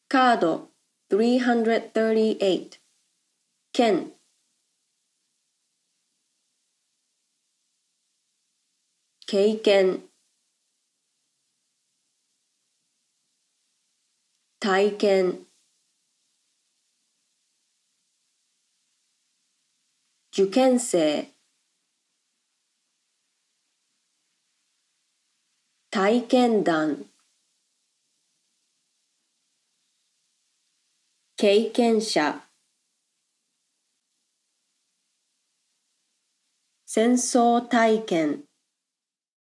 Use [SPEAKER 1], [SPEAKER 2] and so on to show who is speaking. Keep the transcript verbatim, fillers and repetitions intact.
[SPEAKER 1] カードさんびゃくさんじゅうはち件経験体験受験生体験談経験者戦争体験